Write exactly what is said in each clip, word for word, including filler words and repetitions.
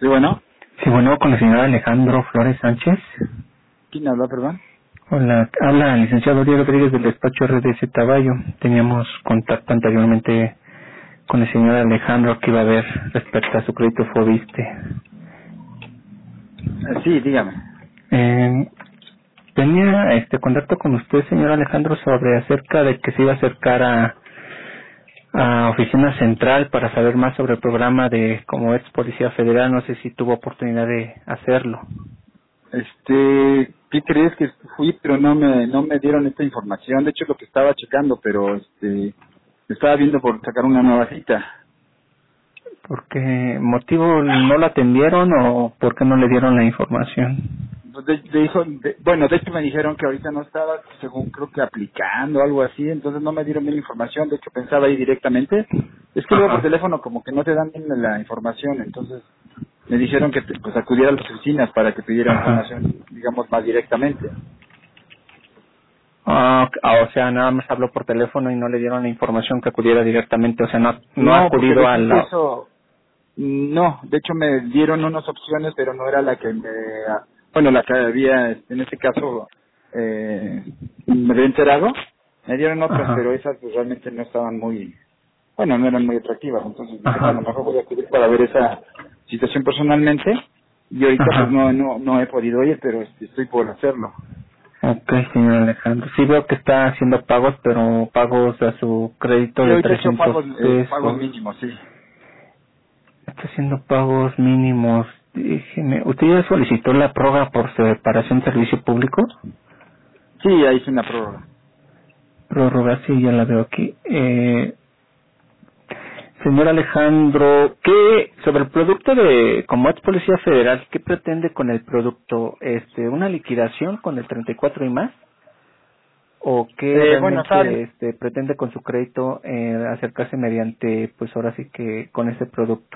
Sí, bueno. Sí, bueno, con el señor Alejandro Flores Sánchez. ¿Quién habla, perdón? Hola, habla el licenciado Diego Rodríguez del despacho R D C Taballo. Teníamos contacto anteriormente con el señor Alejandro que iba a ver respecto a su crédito Fobiste. Eh, sí, dígame. Eh, tenía este contacto con usted, señor Alejandro, sobre acerca de que se iba a acercar a, a Oficina Central para saber más sobre el programa de como ex Policía Federal. No sé si tuvo oportunidad de hacerlo. Este, ¿qué crees que fui, pero no me no me dieron esta información? De hecho, es lo que estaba checando, pero este, estaba viendo por sacar una nueva cita. ¿Por qué motivo no lo atendieron o por qué no le dieron la información? Pues de, de hijo- de- bueno, de hecho me dijeron que ahorita no estaba, según creo que aplicando, algo así, entonces no me dieron bien información, de hecho pensaba ir directamente. Es que luego por Ajá. teléfono como que no te dan bien la información, entonces me dijeron que pues acudiera a las oficinas para que pidiera Ajá. información, digamos, más directamente. Ah, ok. Ah, o sea, nada más habló por teléfono y no le dieron la información que acudiera directamente, o sea, no, no ha No, porque acudido de a hecho la... eso, no, de hecho me dieron unas opciones, pero no era la que me, bueno, la que había, en este caso, eh, me había enterado. Me dieron otras, Ajá. pero esas pues realmente no estaban muy, bueno, no eran muy atractivas. Entonces dije, bueno, Ajá. mejor voy a acudir para ver esa situación personalmente. Y ahorita pues Ajá. no, no, no he podido ir, pero este, estoy por hacerlo. Ok, señor Alejandro. Sí veo que está haciendo pagos, pero pagos a su crédito Sí, de ahorita he hecho trescientos pagos, eh, pagos pesos. mínimos, sí. Está haciendo pagos mínimos. Déjeme, ¿usted ya solicitó la prórroga por separación de servicio público? Sí, ahí hice una prórroga. Prórroga, sí, ya la veo aquí. Eh, señor Alejandro, ¿qué sobre el producto de como ex Policía Federal, qué pretende con el producto? Este, ¿una liquidación con el treinta y cuatro y más? ¿O qué Eh, bueno, estaba bien. realmente este pretende con su crédito eh, acercarse mediante, pues ahora sí que con ese producto?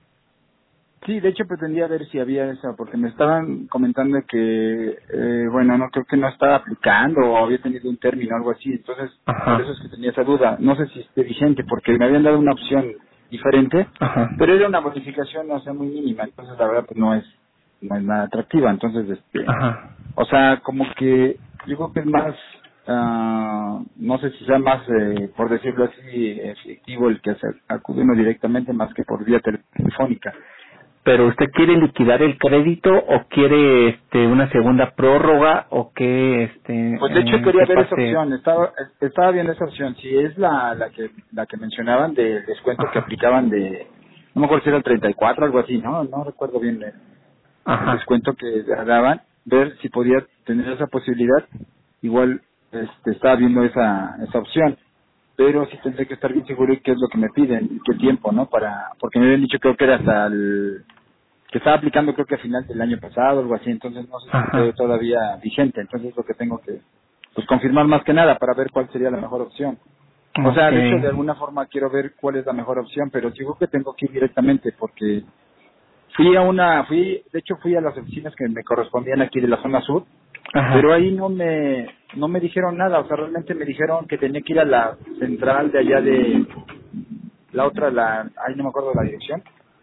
Sí, de hecho pretendía ver si había eso, porque me estaban comentando que, eh, bueno, no creo que no estaba aplicando o había tenido un término o algo así, entonces por Ajá, eso es que tenía esa duda. No sé si esté vigente, porque me habían dado una opción diferente, ajá, pero era una bonificación, o sea, muy mínima, entonces la verdad pues no es, no es nada atractiva, entonces, este, ajá. o sea, como que yo creo que es más, ah, no sé si sea más, eh, por decirlo así, efectivo el que hacer, acude uno directamente más que por vía telefónica. Pero usted quiere liquidar el crédito o quiere este una segunda prórroga o qué este Pues de hecho en quería qué ver esa parte. opción, estaba estaba viendo esa opción, si es la la que la que mencionaban del descuento que Ajá, aplicaban de, no me acuerdo si era el treinta y cuatro algo así, no no recuerdo bien el, el ajá. descuento que daban, ver si podía tener esa posibilidad, igual este estaba viendo esa esa opción, pero sí tendré que estar bien seguro de qué es lo que me piden y qué tiempo, ¿no? Para, porque me habían dicho creo que era hasta el que estaba aplicando creo que a final del año pasado, algo así, entonces no sé si esté Ajá. todavía vigente, entonces es lo que tengo que pues confirmar más que nada para ver cuál sería la mejor opción. O sea, de hecho de Okay. alguna forma quiero ver cuál es la mejor opción, pero digo que tengo que ir directamente porque fui a una, fui, de hecho fui a las oficinas que me correspondían aquí de la zona sur, pero Ajá. ahí no me, no me dijeron nada, o sea, realmente me dijeron que tenía que ir a la central de allá de la otra, la, ahí no me acuerdo la dirección,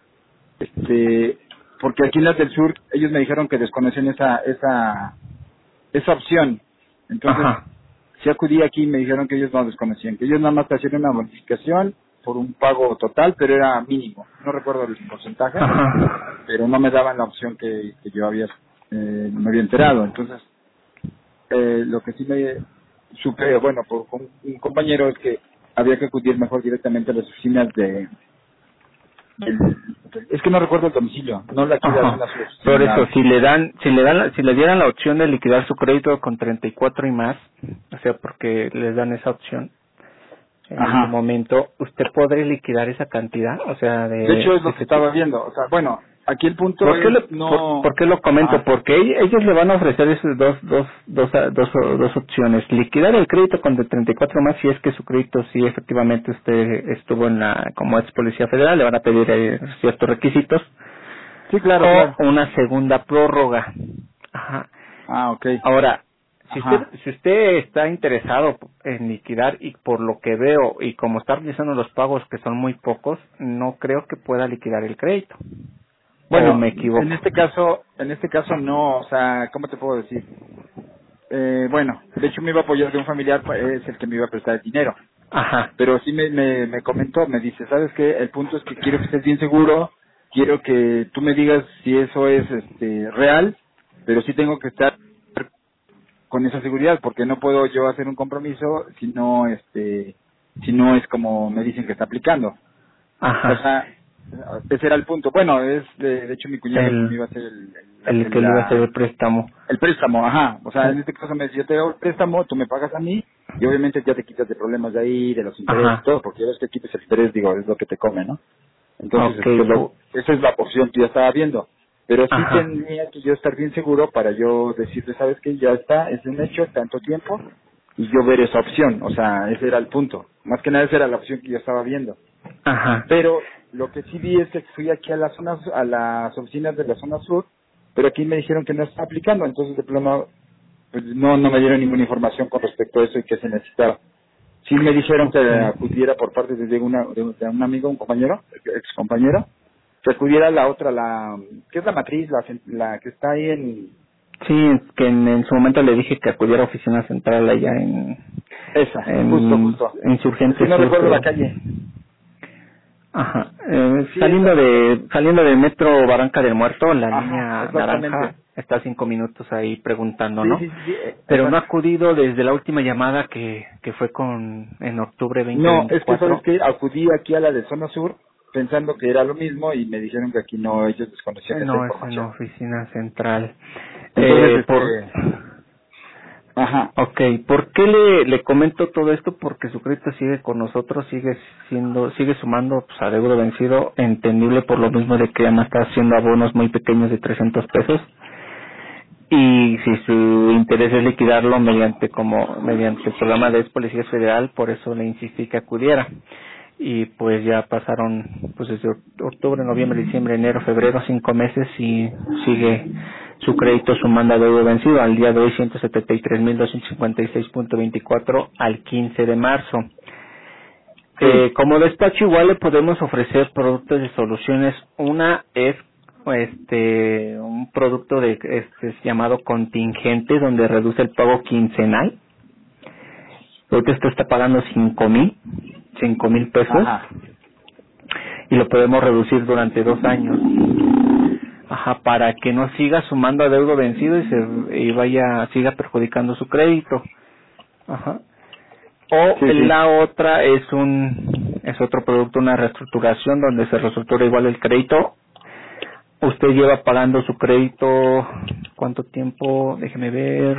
este porque aquí en las del sur ellos me dijeron que desconocen esa esa esa opción, entonces Ajá. si acudí aquí y me dijeron que ellos no desconocían, que ellos nada más te hacían una modificación por un pago total, pero era mínimo, no recuerdo el porcentaje, Ajá. pero no me daban la opción que, que yo había eh, me había enterado, entonces eh, lo que sí me supe, bueno, por un, un compañero es que había que acudir mejor directamente a las oficinas de el- es que no recuerdo el domicilio, no la aquí de la Ajá. zona sur, sino Por eso, la... si le dan, si le dan, la- si le dieran la opción de liquidar su crédito con treinta y cuatro y más, o sea, porque les dan esa opción en este Ajá. momento, ¿usted podría liquidar esa cantidad? O sea, De de hecho es lo que ese tipo. estaba viendo, o sea, bueno, aquí el punto ¿Por qué, es lo, por, no... por qué lo comento? Ajá, Porque ell- ellos le van a ofrecer esas dos, dos, dos, dos, dos opciones. Liquidar el crédito con de treinta y cuatro más si es que su crédito sí efectivamente usted estuvo en la, como ex Policía Federal, le van a pedir eh, ciertos requisitos. sí, claro, claro. O una segunda prórroga. Ajá. Ah, ok, Ahora, si usted, ajá, si usted está interesado en liquidar y por lo que veo y como está realizando los pagos que son muy pocos, no creo que pueda liquidar el crédito. Bueno, o me equivoco. en este caso, en este caso no, o sea, ¿cómo te puedo decir? Eh, bueno, de hecho me iba a apoyar de un familiar, pa- es el que me iba a prestar el dinero. Ajá, Pero sí me, me, me comentó, me dice, ¿sabes qué? El punto es que quiero que estés bien seguro, quiero que tú me digas si eso es este real, pero sí tengo que estar con esa seguridad, porque no puedo yo hacer un compromiso si no, este, si no es como me dicen que está aplicando. O ajá. sea, ese era el punto. Bueno, es de, de hecho mi cuñado el que me El, iba a hacer el, el, la- el que el- le iba a hacer la- el préstamo. el préstamo, ajá. O sea, Sí. en este caso me dice, yo te doy el préstamo, tú me pagas a mí, y obviamente ya te quitas de problemas de ahí, de los intereses y Ajá. todo, porque ya ves que quites el interés, digo, es lo que te come, ¿no? Entonces, este, Okay. lo- o- esa es la opción que yo estaba viendo. Pero sí Ajá. tenía que yo estar bien seguro para yo decirte, ¿sabes qué? Ya está, es un hecho, tanto tiempo, y yo ver esa opción. O sea, ese era el punto. Más que nada esa era la opción que yo estaba viendo. Ajá. Pero lo que sí vi es que fui aquí a las zonas, a las oficinas de la zona sur, pero aquí me dijeron que no está aplicando, entonces de plano, pues no, no me dieron ninguna información con respecto a eso y qué se necesitaba. Sí me dijeron que Okay. acudiera por parte de, una, de un de un amigo, un compañero, ex compañero, que acudiera a la otra, la, ¿qué es la matriz? La, la que está ahí en, Sí, es que en, en su momento le dije que acudiera a oficina central allá en, esa, justo, en justo. Es que Insurgente no Sur, recuerdo la creo. calle. Ajá. Eh, Sí, saliendo esa, de saliendo del metro Barranca del Muerto, la ajá, línea naranja exactamente. está a cinco minutos ahí preguntando, Sí, ¿no? sí, sí, sí, eh, Pero no ha exacto. acudido desde la última llamada que, que fue con en octubre No, es que sabes veinte veinticuatro. que acudí aquí a la de zona sur pensando que era lo mismo y me dijeron que aquí no, ellos Eh, desconocían esa No, es en información. oficina central. Entonces, Eh, por este, ajá, Ok, ¿por qué le, le comento todo esto? Porque su crédito sigue con nosotros, sigue siendo, sigue sumando pues, a deuda vencido, entendible por lo mismo de que además está haciendo abonos muy pequeños de trescientos pesos. Y si su interés es liquidarlo mediante como mediante el programa de Policía Federal, por eso le insistí que acudiera. Y pues ya pasaron pues desde oct- octubre, noviembre, diciembre, enero, febrero, cinco meses y sigue su crédito sumando a deuda vencido al día de hoy ciento setenta y tres mil doscientos cincuenta y seis punto veinticuatro al quince de marzo. sí, Eh, como despacho igual le podemos ofrecer productos de soluciones. Una es este un producto de este es llamado contingente donde reduce el pago quincenal. Ahorita usted está pagando cinco mil, cinco mil pesos ajá, y lo podemos reducir durante dos años. Ajá, para que no siga sumando a deuda vencido y se y vaya siga perjudicando su crédito. Ajá. O sí, sí, la otra es un es otro producto, una reestructuración donde se reestructura igual el crédito. Usted lleva pagando su crédito, ¿cuánto tiempo? Déjeme ver,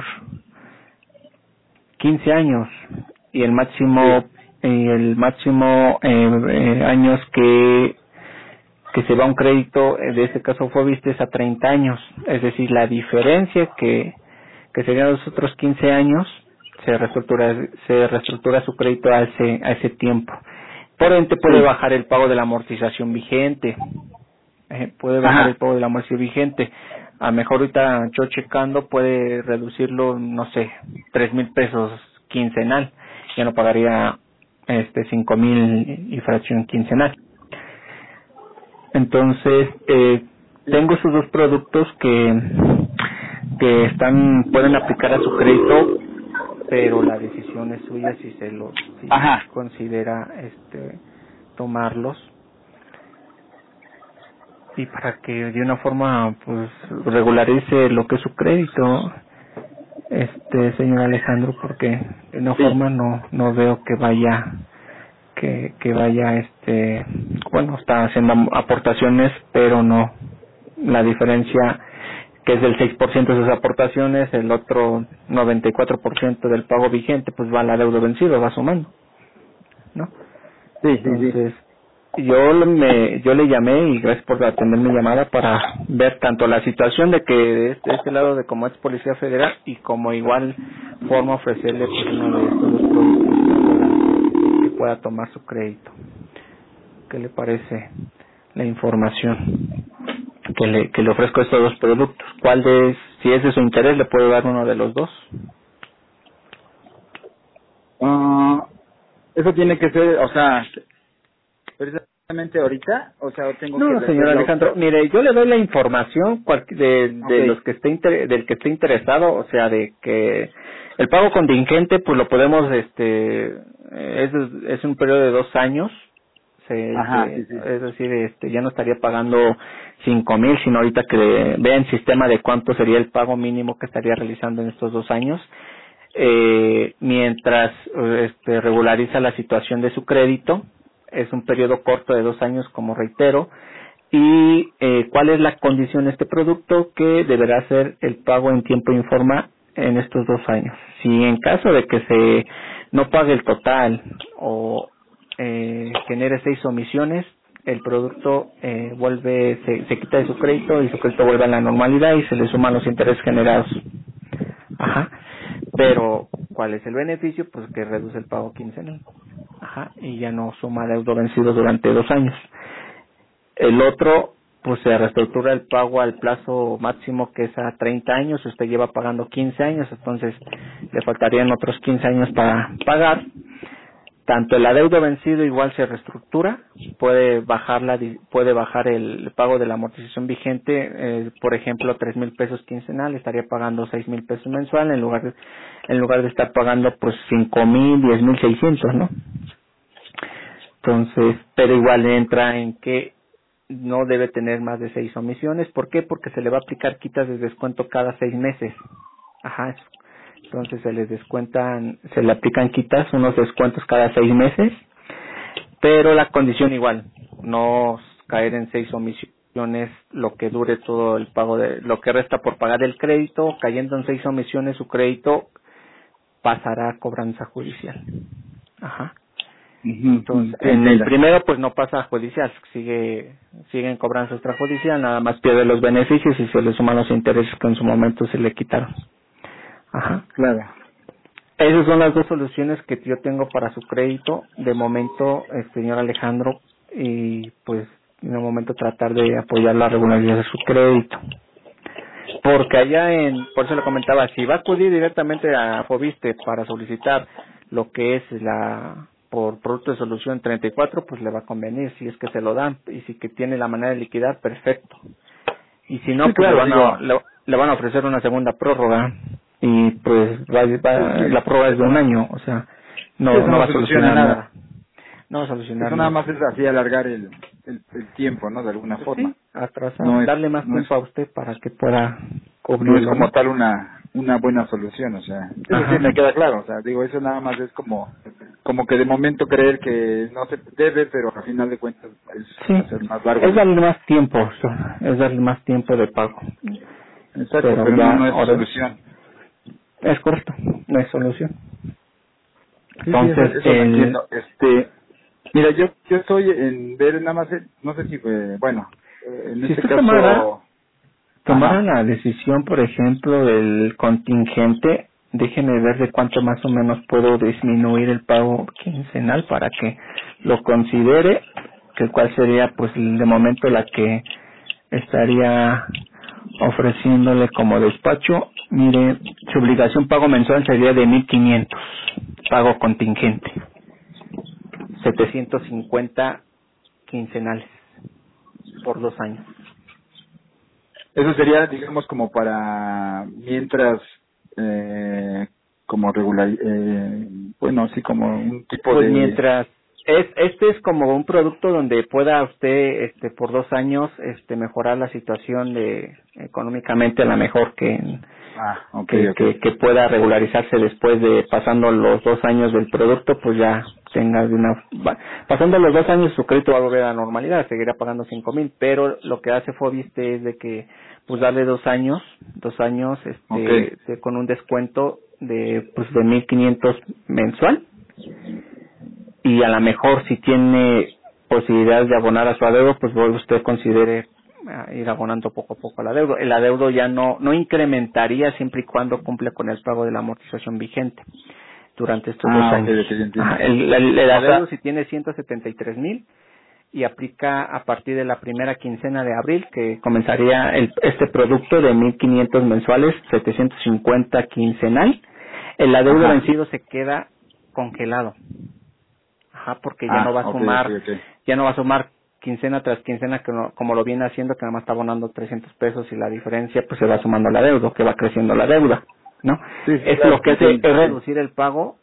quince años. Y el máximo, sí, y el máximo eh, eh, años que, que se va un crédito, eh, de este caso fue visto es a treinta años. Es decir, la diferencia que, que serían los otros quince años, se reestructura, se reestructura su crédito a ese, a ese tiempo. Por ende puede sí, bajar el pago de la amortización vigente. Eh, puede bajar el ajá, pago de la amortización vigente. A mejor ahorita yo checando puede reducirlo, no sé, tres mil pesos quincenal. Ya no pagaría este cinco mil y fracción quincenal. Entonces, eh, sí, tengo esos dos productos que, que están, pueden aplicar a su crédito, pero la decisión es suya si se los, si ajá, considera este, tomarlos. Y para que de una forma pues regularice lo que es su crédito, este señor Alejandro, porque de una sí, forma no no veo que vaya que que vaya este bueno, está haciendo aportaciones, pero no la diferencia que es del seis por ciento de sus aportaciones, el otro noventa y cuatro por ciento del pago vigente pues va a la deuda vencida, va sumando, ¿no? sí, sí, sí, Entonces, yo le- me yo le llamé y gracias por atender mi llamada para ver tanto la situación de que de este, de este lado de como es Policía Federal y como igual forma ofrecerle pues uno de estos dos productos que pueda, que pueda tomar su crédito. ¿Qué le parece la información que le que le ofrezco estos dos productos? ¿Cuál de, si es de su interés, le puedo dar uno de los dos? Ah, eso tiene que ser, o sea, ahorita? O sea, tengo No, que señor Alejandro, mire, yo le doy la información cual- de, de okay. los que esté inter- del que esté interesado, o sea, de que el pago contingente, pues lo podemos, este, es, es un periodo de dos años, se, Ajá, se- sí, sí. es decir, este, ya no estaría pagando cinco mil, sino ahorita que vea en sistema de cuánto sería el pago mínimo que estaría realizando en estos dos años, eh, mientras este, regulariza la situación de su crédito. Es un periodo corto de dos años, como reitero. Y eh, cuál es la condición de este producto, que deberá ser el pago en tiempo y en forma en estos dos años. Si en caso de que se no pague el total o eh, genere seis omisiones, el producto eh, vuelve, se, se quita de su crédito y su crédito vuelve a la normalidad y se le suman los intereses generados. Ajá. Pero, ¿cuál es el beneficio? Pues que reduce el pago quincenal. Ajá. Y ya no suma deuda vencido durante dos años. El otro, pues se reestructura el pago al plazo máximo, que es a treinta años. Usted lleva pagando quince años, entonces le faltarían otros quince años para pagar. Tanto el adeudo vencido igual se reestructura, puede bajar la, puede bajar el pago de la amortización vigente, eh, por ejemplo, tres mil pesos quincenal, estaría pagando seis mil pesos mensual en lugar de, en lugar de estar pagando pues cinco mil, diez mil seiscientos, ¿no? Entonces, pero igual entra en que no debe tener más de seis omisiones. ¿Por qué? Porque se le va a aplicar quitas de descuento cada seis meses. Ajá. Entonces se les descuentan, se le aplican quitas, unos descuentos cada seis meses, pero la condición igual, no caer en seis omisiones lo que dure todo el pago de, lo que resta por pagar el crédito. Cayendo en seis omisiones, su crédito pasará a cobranza judicial. Ajá. Entonces, en el primero pues no pasa a judicial, sigue sigue en cobranza extrajudicial, nada más pierde los beneficios y se le suman los intereses que en su momento se le quitaron. Ajá. Claro. Esas son las dos soluciones que yo tengo para su crédito de momento, eh, señor Alejandro, y pues en el momento tratar de apoyar la regularidad de su crédito. Porque allá en, por eso le comentaba, si va a acudir directamente a Fobiste para solicitar lo que es la por producto de solución treinta y cuatro, pues le va a convenir si es que se lo dan, y si que tiene la manera de liquidar, perfecto. Y si no, sí, pues claro, le, van a, le, le van a ofrecer una segunda prórroga, y pues va, va, sí, la prórroga es de un año, o sea, no, sí, eso no no va a solucionar nada. nada. No va a solucionar Eso nada nada. más es así alargar el, el, el tiempo, ¿no? De alguna forma. Sí, atrasar, No es, darle más no es, tiempo a usted para que pueda no cubrirlo, es como ¿no? tal una una buena solución, o sea, eso Ajá. sí me queda claro, o sea, digo, eso nada más es como como que de momento creer que no se debe, pero al final de cuentas es Sí, hacer más largo. es darle más tiempo, o sea, es darle más tiempo de pago. Exacto, Pero, pero ya, no, no es ahora solución. es correcto, no es solución. Sí, Entonces, sí, eso, eso lo el, entiendo. Este, mira, yo yo estoy en ver nada más, eh, no sé si, eh, bueno, eh, en si este usted caso... tomara, tomara Ajá. la decisión, por ejemplo, del contingente, déjeme ver de cuánto más o menos puedo disminuir el pago quincenal para que lo considere, que cuál sería, pues, de momento la que estaría ofreciéndole como despacho. Mire, su obligación pago mensual sería de mil quinientos, pago contingente, setecientos cincuenta quincenales por dos años. Eso sería, digamos, como para mientras, eh, como regular, eh, bueno, sí, como un tipo Pues de... mientras es este es como un producto donde pueda usted este por dos años este mejorar la situación de económicamente a la mejor que Ah, ok, que, ok. que que pueda regularizarse después de pasando los dos años del producto, pues ya tenga de una va- pasando los dos años su crédito va a volver a la normalidad, seguirá pagando cinco mil, pero lo que hace Fobiste es de que pues darle dos años dos años este Okay. de- con un descuento de pues de mil quinientos mensual, y a lo mejor si tiene posibilidades de abonar a su adeudo, pues luego usted considere uh, ir abonando poco a poco al adeudo. El adeudo ya no no incrementaría siempre y cuando cumple con el pago de la amortización vigente durante estos Ah, dos ok, años. ok, ya entiendo. Ajá, el, el, el O adeudo sea, si tiene ciento setenta y tres mil y aplica a partir de la primera quincena de abril, que comenzaría el, este producto de mil quinientos mensuales, setecientos cincuenta quincenal. El adeudo ajá. vencido se queda congelado. Ajá, porque ya Ah, no va a okay, sumar, okay, okay. ya no va a sumar quincena tras quincena que no- como lo viene haciendo, que nada más está abonando trescientos pesos y la diferencia pues se va sumando la deuda, que va creciendo la deuda, ¿no? Sí, sí, Es claro, lo que hace entiendo, es sí. reducir el pago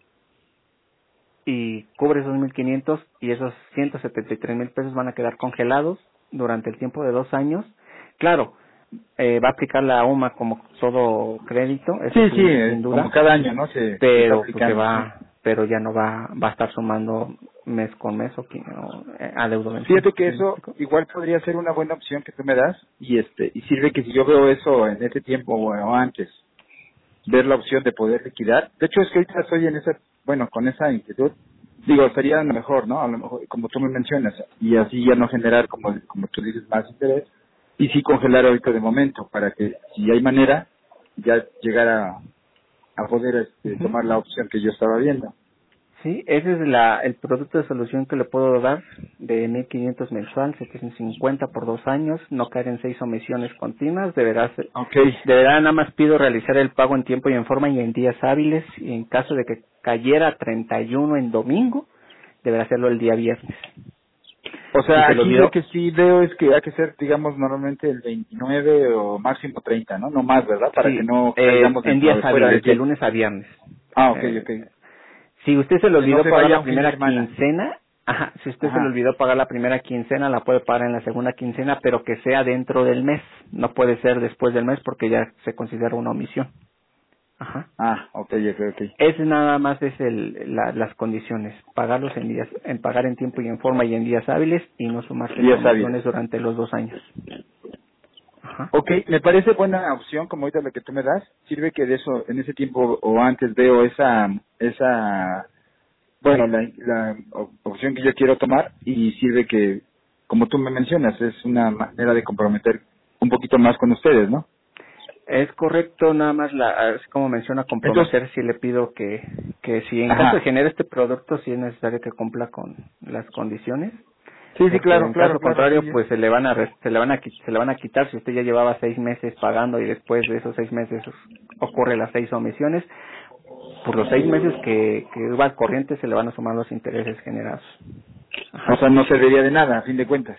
y cubre esos mil quinientos y esos ciento setenta y tres mil pesos van a quedar congelados durante el tiempo de dos años. Claro, eh, va a aplicar la U M A como todo crédito, eso Sí, sí, sí, eh, sin como duda, cada año, ¿no? Se, se está pero pues se aplicando, sí. va, pero ya no va, va a estar sumando mes con mes o, que- o eh, a deuda mensual. Fíjate que ¿Sí me eso explico? igual podría ser una buena opción que tú me das y este y sirve que si yo veo eso en ese tiempo o o antes, ver la opción de poder liquidar. De hecho, es que ahorita estoy en esa, bueno, con esa inquietud. Digo, sería a lo mejor, ¿no? A lo mejor, como tú me mencionas, y así ya no generar, como, como tú dices, más interés, y sí congelar ahorita de momento, para que si hay manera, ya llegar a, a poder este, Ujú. tomar la opción que yo estaba viendo. Sí, ese es la, el producto de solución que le puedo dar de mil quinientos mensual, setecientos cincuenta por dos años, no caer en seis omisiones continuas, deberá, ser- Ok, deberá nada más pido realizar el pago en tiempo y en forma y en días hábiles, y en caso de que cayera treinta y uno en domingo, deberá hacerlo el día viernes. o Si sea, se lo aquí lo olvidó, que sí veo es que hay que ser, digamos, normalmente el veintinueve o máximo treinta, ¿no? No más, ¿verdad? Para que sí, no eh, caigamos en dentro días de fuera de hábiles, de tiempo. lunes a viernes. Ah, ok, Eh, ok. Si usted se le Que no olvidó se pagar vaya la un fin de primera semana. quincena, ajá, si usted se le Ajá. olvidó pagar la primera quincena, la puede pagar en la segunda quincena, pero que sea dentro del mes. No puede ser después del mes porque ya se considera una omisión. Ajá. Ah, ok, ok, ok. Ese nada más es el, la- las condiciones. Pagarlos en días, en pagar en tiempo y en forma y en días hábiles y no sumarse Días hábiles. comisiones durante los dos años. Ajá. Ok, me parece buena opción, como ahorita la que tú me das. Sirve que de eso, en ese tiempo o antes veo esa, esa, bueno, la, la op- opción que yo quiero tomar y sirve que, como tú me mencionas, es una manera de comprometer un poquito más con ustedes, ¿no? Es correcto, nada más, la, es como menciona, Entonces, comprometer si le pido que, que si en caso de ajá. generar este producto, si es necesario que cumpla con las condiciones, Sí, sí, porque claro, en claro, caso claro, contrario, sí. pues se le van a, re- se le van a, qui- se le van a quitar si usted ya llevaba seis meses pagando y después de esos seis meses ocurre las seis omisiones, por los seis meses que, que va al corriente se le van a sumar los intereses generados. O Ajá. sea, no serviría de nada, a fin de cuentas.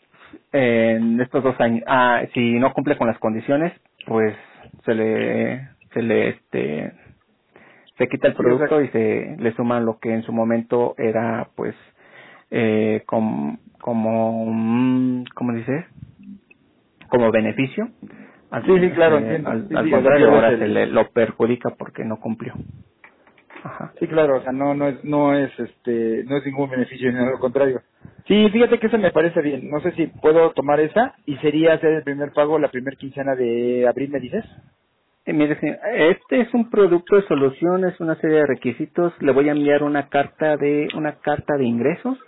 En estos dos años, ah, si no cumple con las condiciones, pues se le, se le, este, se quita el Sí, o sea, producto y se le suman lo que en su momento era, pues, eh, com- como, mm, ¿cómo dice? Como beneficio. Al, sí, sí, claro, se- entiendo. al, Sí, al sí, o sea, contrario, pierdes ahora se el... le lo perjudica porque no cumplió. Ajá. Sí, claro, o sea, no, no es, no es, este, no es ningún beneficio, sino lo contrario. Sí, fíjate que eso me parece bien. No sé si puedo tomar esa y sería hacer el primer pago la primera quincena de abril, ¿me dices? Eh, mire, señor, este es un producto de soluciones, una serie de requisitos. Le voy a enviar una carta de una carta de ingresos,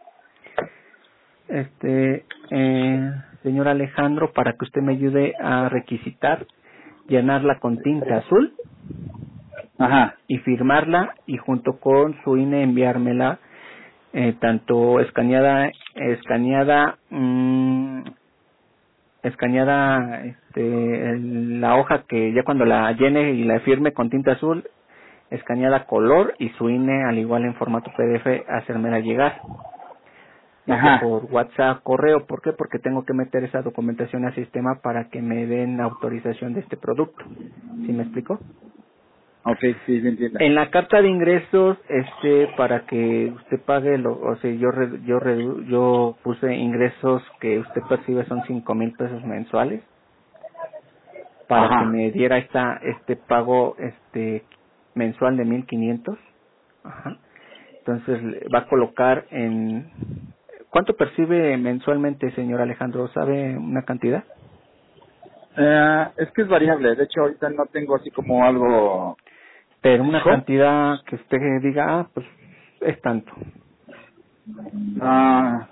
este, eh, señor Alejandro, para que usted me ayude a requisitar, llenarla con tinta azul Ajá, y firmarla y junto con su I N E enviármela eh, tanto escaneada, escaneada, mm, escaneada, este, el- la hoja que ya cuando la llene y la firme con tinta azul, escaneada color y su I N E al igual en formato P D F, hacérmela llegar, ya sea ajá. por WhatsApp, correo. ¿Por qué? Porque tengo que meter esa documentación al sistema para que me den autorización de este producto. ¿Sí me explico? Ok, sí, sí entiendo. En la carta de ingresos, este, para que usted pague, lo, o sea, yo re- yo redu- yo puse ingresos que usted percibe son cinco mil pesos mensuales para que Ajá. me diera esta este pago este mensual de mil quinientos. Ajá. Entonces le va a colocar en ¿cuánto percibe mensualmente, señor Alejandro? ¿Sabe una cantidad? Eh, es que es variable. De hecho, ahorita no tengo así como algo Pero una fijo. cantidad que usted diga, ah, pues es tanto. Ah,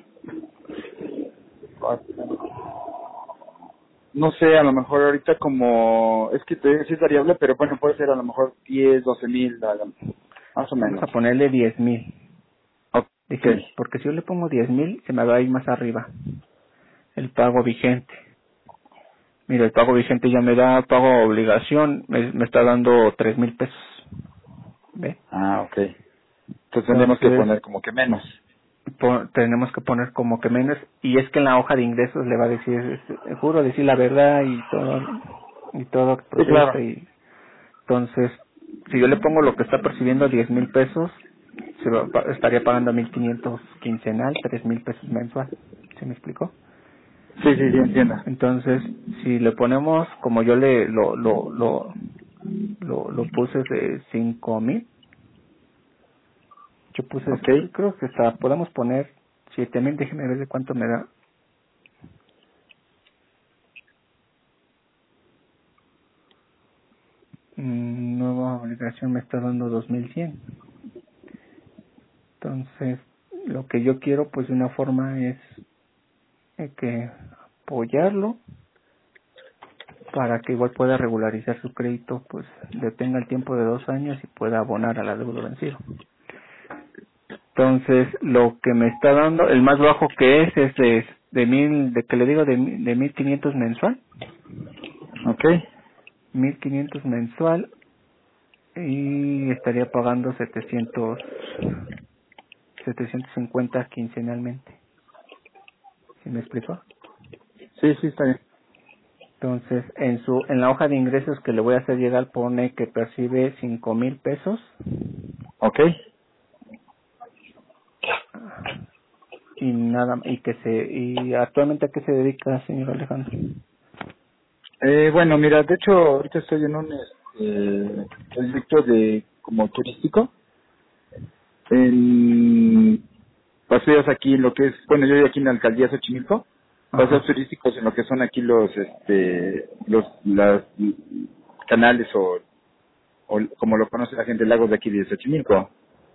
no sé, a lo mejor ahorita como... Es que te digo, sí es variable, pero bueno, puede ser a lo mejor diez, doce mil, a lo- más o Vamos menos. a ponerle diez mil. Ok. Déjeme, porque si yo le pongo diez mil, se me va a ir más arriba. El pago vigente. Mira, el pago vigente ya me da pago obligación, me, me está dando tres mil pesos. ¿Ve? Ah, ok. Entonces tenemos que Entonces, poner como que menos. po- tenemos que poner como que menos, y es que en la hoja de ingresos le va a decir, eh, juro decir la verdad y todo, y todo Sí, proceso, claro. y entonces, si yo le pongo lo que está percibiendo diez mil pesos, se va- pa- estaría pagando mil quinientos quincenal, tres mil pesos mensual. ¿Se me explicó? Sí, sí, sí, entiendo. Entonces, si le ponemos, como yo le lo lo lo lo, lo puse de cinco mil, yo puse, Ok. creo que está, podemos poner siete mil, déjeme ver de cuánto me da. Mm, nueva obligación me está dando dos mil cien. Entonces, lo que yo quiero, pues de una forma es eh, que apoyarlo para que igual pueda regularizar su crédito, pues le tenga el tiempo de dos años y pueda abonar a la deuda vencida. Entonces, lo que me está dando, el más bajo que es, es de, de mil, de que le digo de, mi- de mil quinientos mensual, Ok. mil quinientos mensual, y estaría pagando setecientos, setecientos cincuenta quincenalmente. ¿Sí me explico? Sí, sí, está bien. Entonces, en su, en la hoja de ingresos que le voy a hacer llegar pone que percibe cinco mil pesos Ok. y nada, y que se, y actualmente a qué se dedica, señor Alejandro. Eh, bueno, mira, de hecho, ahorita estoy en un este, proyecto de como turístico en paseos aquí en lo que es, bueno, yo vivo aquí en la alcaldía Xochimilco, paseos Ajá. turísticos en lo que son aquí los, este, los, las canales o, o como lo conoce la gente, lagos de aquí de Xochimilco.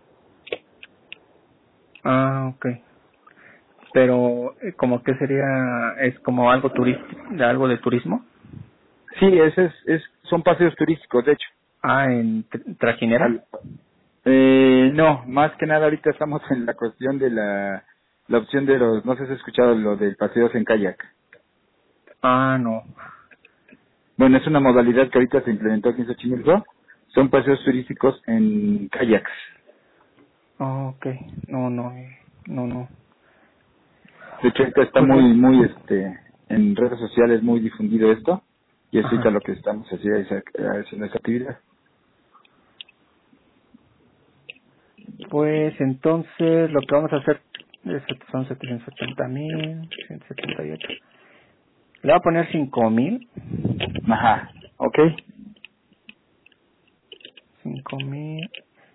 Ah, okay. Pero, eh, ¿como que sería, es como algo turístico, de algo de turismo? Sí, ese es, es, son paseos turísticos, de hecho. Ah, en tr- trajinera. Al- eh, no, más que nada ahorita estamos en la cuestión de la, la opción de los, no sé si has escuchado lo de paseos en kayak. Ah, no. Bueno, es una modalidad que ahorita se implementó aquí en Xochimilco. Son paseos turísticos en kayaks. Ah, okay. No, no, no, no. De hecho, ahorita está Pues muy, bueno. muy, este, en redes sociales muy difundido esto. Y es ahorita Ajá. lo que estamos haciendo, esa- haciendo esa actividad. Pues entonces lo que vamos a hacer es, son setecientos setenta mil, ciento setenta y ocho. Le voy a poner cinco mil. Ajá, ok. Cinco mil.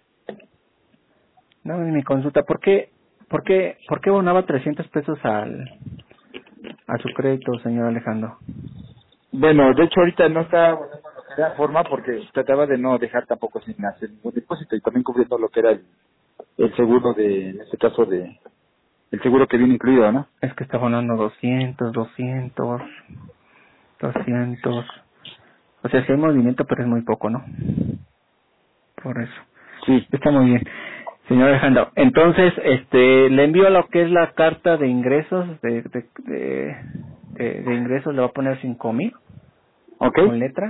No, en mi consulta, ¿por qué, por qué, por qué abonaba trescientos pesos al, a su crédito, señor Alejandro? Bueno, de hecho ahorita no está abonando lo que era forma porque trataba de no dejar tampoco sin hacer ningún depósito y también cubriendo lo que era el, el seguro de, en este caso de, el seguro que viene incluido, ¿no? Es que está abonando doscientos, doscientos, doscientos. O sea, sí hay movimiento, pero es muy poco, ¿no? Por eso. Sí, Está muy bien. Señor Alejandro, entonces, este, le envío lo que es la carta de ingresos, de, de, de, de, de ingresos, le va a poner cinco mil ok. con letra.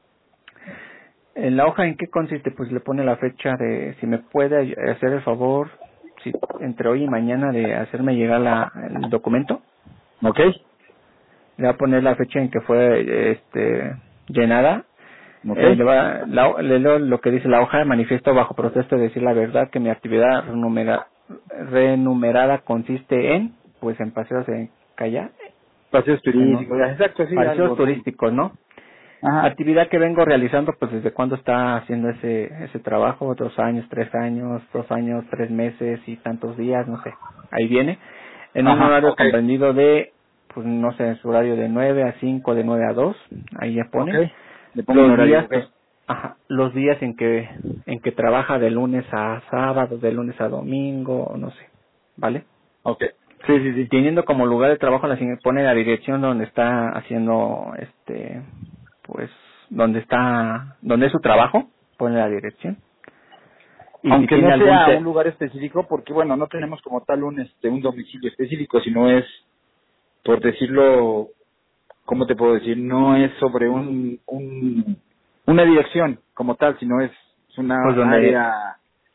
En la hoja, ¿en qué consiste? Pues le pone la fecha de, si me puede ay- hacer el favor, si entre hoy y mañana de hacerme llegar la, el documento. Ok, Le va a poner la fecha en que fue, este, llenada. ok, Eh, le va, la, le leo lo que dice la hoja de manifiesto bajo proceso de decir la verdad que mi actividad renumera- renumerada consiste en, pues en paseos en kayak, paseos en un- turísticos, exacto, sí, paseos algo así. turísticos, ¿no? Ajá, Actividad que vengo realizando, pues desde cuándo está haciendo ese ese trabajo, dos años, tres años, dos años, tres meses y tantos días, no sé. Ahí viene. En un ajá, horario ok, comprendido de, pues no sé, en su horario de nueve a cinco, de nueve a dos, ahí ya ok, pone. le pongo un Los horario, días, ok, pues, ajá, los días en que en que trabaja de lunes a sábado, de lunes a domingo, no sé, ¿vale? ok, sí, sí, sí, Teniendo como lugar de trabajo la señora pone la dirección donde está haciendo este pues donde está donde es su trabajo, pone la dirección. Y si aunque tiene no algún sea un te lugar específico, porque bueno, no tenemos como tal un este un domicilio específico, sino es, por decirlo, ¿cómo te puedo decir? No es sobre un, un una dirección como tal, sino es una pues donde área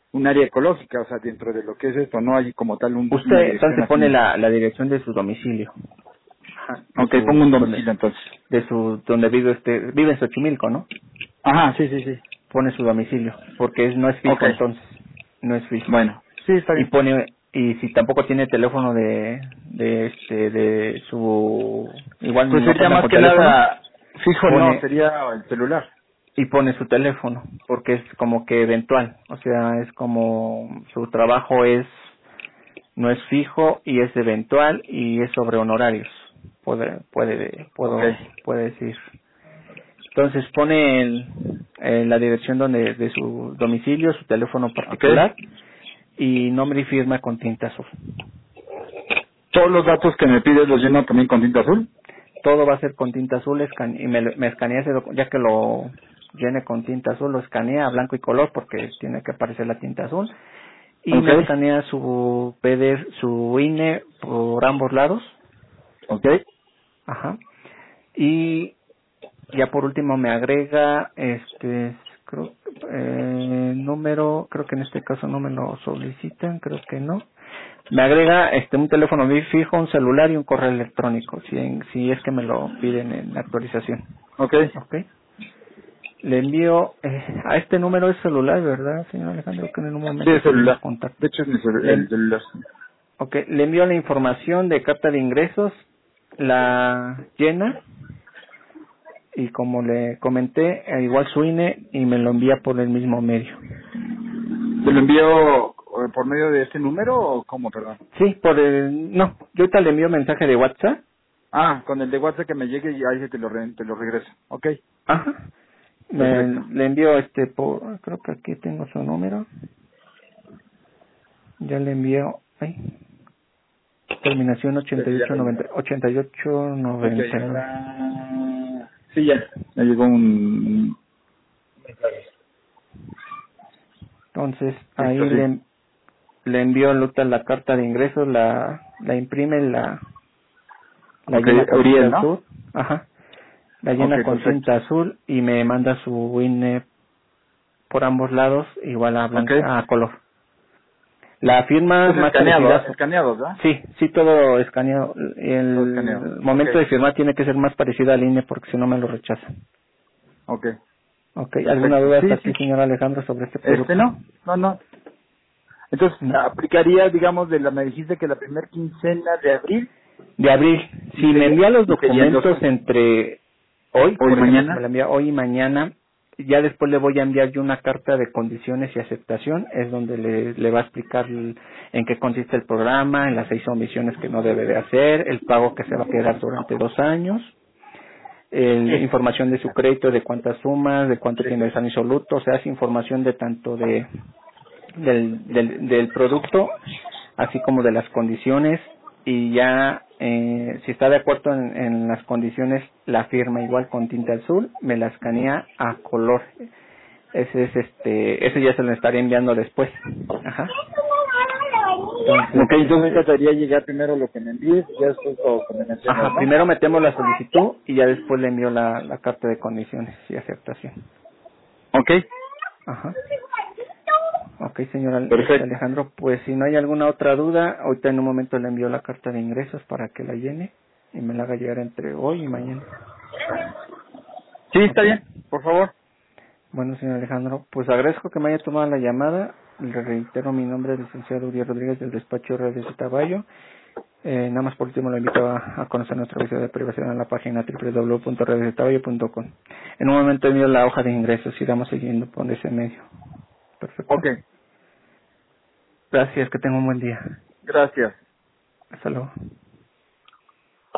un área ecológica, o sea, dentro de lo que es esto, no hay como tal un... Usted entonces pone la, la dirección de su domicilio. Ajá. Ok, su, pongo un domicilio entonces. De su, donde vive usted, vive en Xochimilco, ¿no? Ajá, sí, sí, sí. Pone su domicilio, porque es, no es fijo okay. entonces, no es fijo. Bueno, sí, está bien. Y pone, y si tampoco tiene teléfono de, de este, de su, igual pues no sería más que teléfono, nada, fijo pone, no, sería el celular. Y pone su teléfono, porque es como que eventual, o sea, es como su trabajo es, no es fijo y es eventual y es sobre honorarios, puede, puede, puedo, okay. puede decir. Entonces pone el, eh, la dirección donde de su domicilio, su teléfono particular okay. y nombre y firma con tinta azul. ¿Todos los datos que me pides los lleno también con tinta azul? Todo va a ser con tinta azul escan y me, me escanea ese docu- ya que lo llene con tinta azul, lo escanea a blanco y color porque tiene que aparecer la tinta azul y okay. me escanea su P D F, su I N E por ambos lados. Okay. Ajá. Y ya por último me agrega este creo eh, número, creo que en este caso no me lo solicitan, creo que no. Me agrega este un teléfono fijo, un celular y un correo electrónico, si en, si es que me lo piden en la actualización. Okay. Okay. Le envío eh, a este número de celular, ¿verdad, señor Alejandro? Que en un momento Sí, el celular. contacto. De hecho es mi celu- Le, el celular. okay, le envío la información de carta de ingresos, la llena y como le comenté, eh, igual su I N E y me lo envía por el mismo medio. ¿Te lo envío eh, por medio de este número o cómo, perdón? Sí, por el... No, yo ahorita le envío mensaje de WhatsApp. Ah, con el de WhatsApp que me llegue y ahí te lo, re, te lo regreso. Ok. Ajá. Me, Perfecto. le envío este por... Creo que aquí tengo su número. Ya le envío... Ay, terminación ochenta y ocho noventa, ochenta y ocho noventa. Ok, ahora... Sí, ya. Me llegó un... Entonces, ahí Listo, sí. le, le envío la, la carta de ingresos, la, la imprime, la, la Ok, llena con tinta Uriel, ¿no? azul. Ajá. La Ok, llena con perfecto. tinta azul y me manda su I N E por ambos lados, igual a Ok. blanca, a color. La firma Pues más escaneado, parecida, ¿eh? Escaneado, ¿verdad? sí, sí todo escaneado. Todo escaneado. El Ok. momento de firmar tiene que ser más parecido al I N E porque si no me lo rechazan. Ok. Ok, ¿alguna Perfecto. duda hasta Sí, aquí, sí. señor Alejandro, sobre este Este producto? no, no, no. Entonces, No. aplicaría, digamos, de la, me dijiste que la primera quincena de abril De abril, y si me sería, envía los y serían dos, documentos entre hoy, hoy, por ejemplo, si me mañana. la envía hoy y mañana, ya después le voy a enviar yo una carta de condiciones y aceptación, es donde le, le va a explicar el- en qué consiste el programa, en las seis omisiones que no debe de hacer, el pago que se va a quedar durante dos años, el, Sí. información de su crédito, de cuántas sumas, de cuánto tiene de saldo insoluto, o sea, es información de tanto de del, del, del producto, así como de las condiciones, y ya eh, si está de acuerdo en, en las condiciones, la firma igual con tinta azul, me la escanea a color. Ese es este, ese ya se lo estaré enviando después. Ajá. Entonces, Ok, entonces este, trataría de llegar primero lo que me envíes, ya después lo que me mencionas, ajá, ¿no? primero metemos la solicitud y ya después le envío la, la carta de condiciones y aceptación. Ok, Ajá. Ok, señor Al- este perfecto. Alejandro, pues si no hay alguna otra duda, ahorita en un momento le envío la carta de ingresos para que la llene y me la haga llegar entre hoy y mañana. Sí, está Ok. bien, por favor. Bueno, señor Alejandro, pues agradezco que me haya tomado la llamada. Le reitero mi nombre, licenciado Uriel Rodríguez del despacho Redes de Taballo. Eh, nada más por último lo invito a, a conocer nuestra visión de privacidad en la página doble u doble u doble u punto redes de taballo punto com. En un momento envío la hoja de ingresos y vamos siguiendo por ese medio. Perfecto. Ok, Gracias, que tenga un buen día. gracias. Hasta luego.